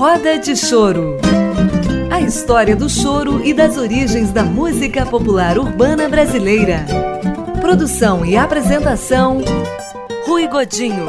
Roda de Choro. A história do choro e das origens da música popular urbana brasileira. Produção e apresentação, Rui Godinho.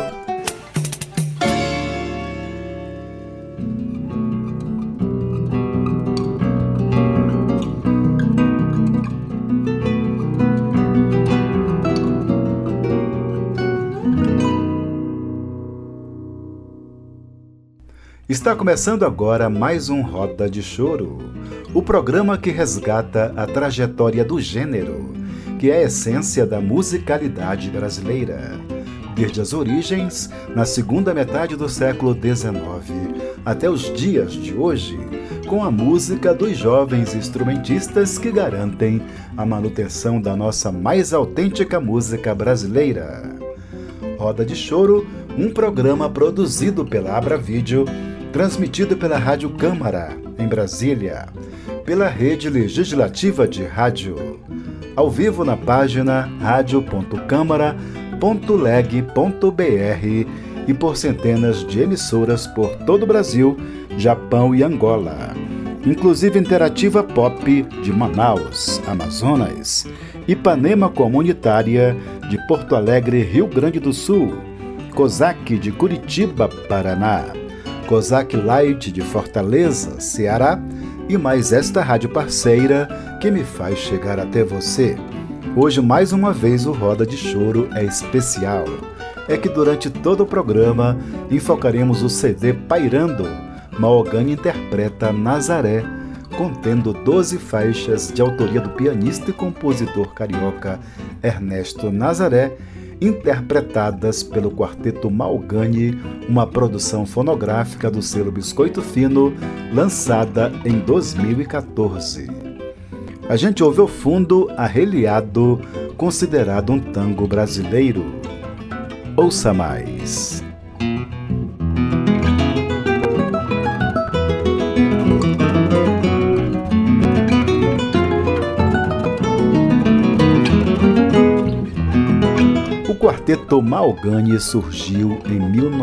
Está começando agora mais um Roda de Choro, o programa que resgata a trajetória do gênero, que é a essência da musicalidade brasileira, desde as origens, na segunda metade do século XIX, até os dias de hoje, com a música dos jovens instrumentistas que garantem a manutenção da nossa mais autêntica música brasileira. Roda de Choro, um programa produzido pela Abra Vídeo, transmitido pela Rádio Câmara, em Brasília, pela Rede Legislativa de Rádio, ao vivo na página radio.câmara.leg.br e por centenas de emissoras por todo o Brasil, Japão e Angola, inclusive Interativa Pop de Manaus, Amazonas, Ipanema Comunitária de Porto Alegre, Rio Grande do Sul, COSAC de Curitiba, Paraná, COSAC Light de Fortaleza, Ceará, e mais esta rádio parceira que me faz chegar até você. Hoje, mais uma vez, o Roda de Choro é especial. É que durante todo o programa enfocaremos o CD Pairando, Maogani interpreta Nazaré, contendo 12 faixas de autoria do pianista e compositor carioca Ernesto Nazaré, interpretadas pelo Quarteto Maogani, uma produção fonográfica do selo Biscoito Fino, lançada em 2014. A gente ouve ao fundo Arreliado, considerado um tango brasileiro. Ouça mais. O Quarteto Maogani surgiu em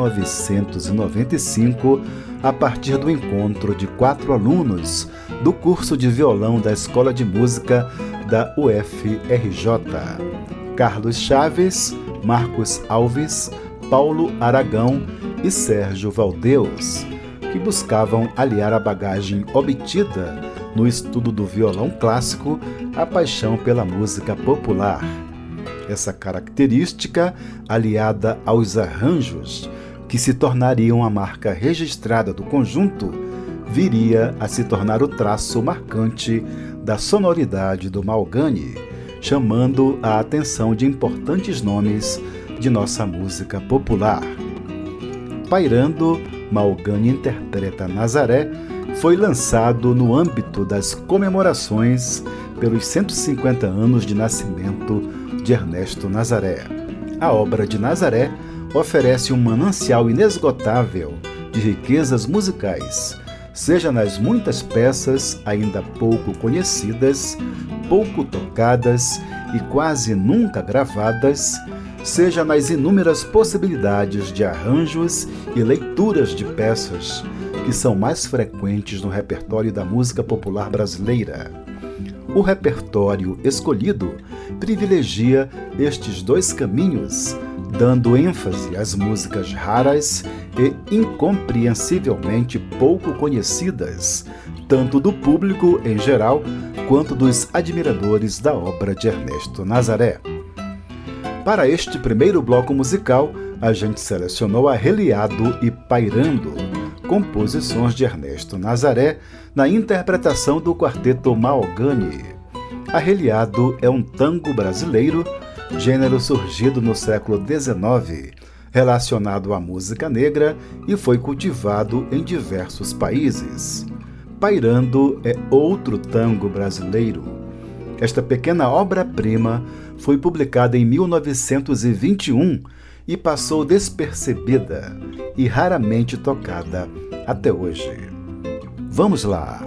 1995 a partir do encontro de 4 alunos do curso de violão da Escola de Música da UFRJ: Carlos Chaves, Marcos Alves, Paulo Aragão e Sérgio Valdeus, que buscavam aliar a bagagem obtida no estudo do violão clássico à paixão pela música popular. Essa característica, aliada aos arranjos, que se tornariam a marca registrada do conjunto, viria a se tornar o traço marcante da sonoridade do Maogani, chamando a atenção de importantes nomes de nossa música popular. Pairando, Maogani interpreta Nazaré, foi lançado no âmbito das comemorações pelos 150 anos de nascimento de Ernesto Nazaré. A obra de Nazaré oferece um manancial inesgotável de riquezas musicais, seja nas muitas peças ainda pouco conhecidas, pouco tocadas e quase nunca gravadas, seja nas inúmeras possibilidades de arranjos e leituras de peças que são mais frequentes no repertório da música popular brasileira. O repertório escolhido privilegia estes dois caminhos, dando ênfase às músicas raras e incompreensivelmente pouco conhecidas, tanto do público em geral quanto dos admiradores da obra de Ernesto Nazaré. Para este primeiro bloco musical, a gente selecionou Arreliado e Pairando, composições de Ernesto Nazaré, na interpretação do Quarteto Maogani. Arreliado é um tango brasileiro, gênero surgido no século XIX, relacionado à música negra e foi cultivado em diversos países. Pairando é outro tango brasileiro. Esta pequena obra-prima foi publicada em 1921 e passou despercebida e raramente tocada até hoje. Vamos lá!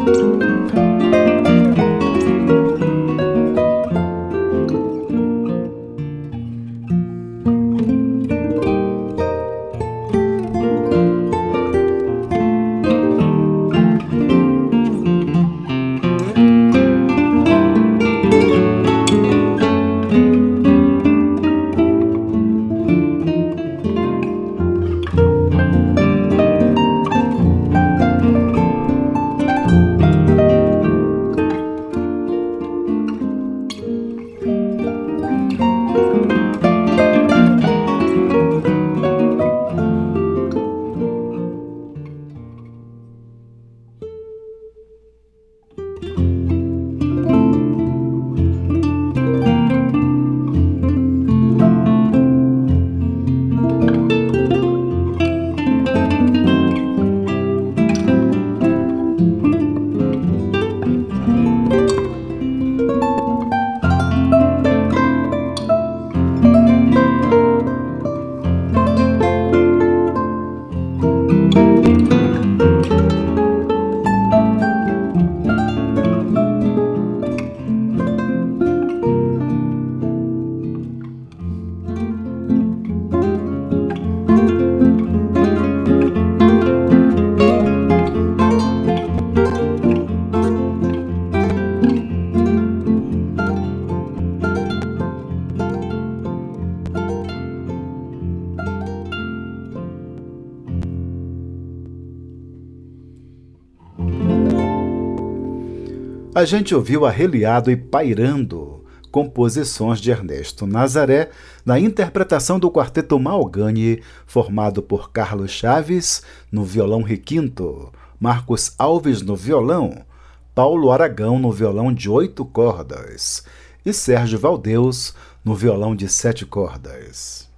A gente ouviu Arreliado e Pairando, composições de Ernesto Nazaré, na interpretação do quarteto Malgani, formado por Carlos Chaves no violão requinto, Marcos Alves no violão, Paulo Aragão no violão de 8 cordas e Sérgio Valdeus no violão de 7 cordas.